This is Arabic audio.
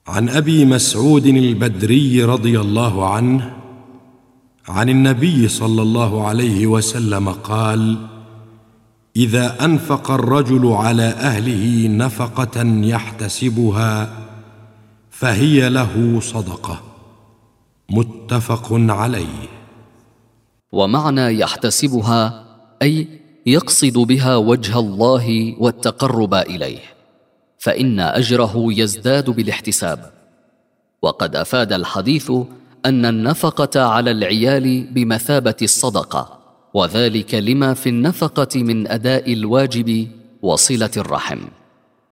عن أبي مسعود البدري رضي الله عنه عن النبي صلى الله عليه وسلم قال: إذا أنفق الرجل على أهله نفقة يحتسبها فهي له صدقة. متفق عليه. ومعنى يحتسبها أي يقصد بها وجه الله والتقرب إليه، فإن أجره يزداد بالاحتساب. وقد أفاد الحديث أن النفقة على العيال بمثابة الصدقة، وذلك لما في النفقة من أداء الواجب وصلة الرحم.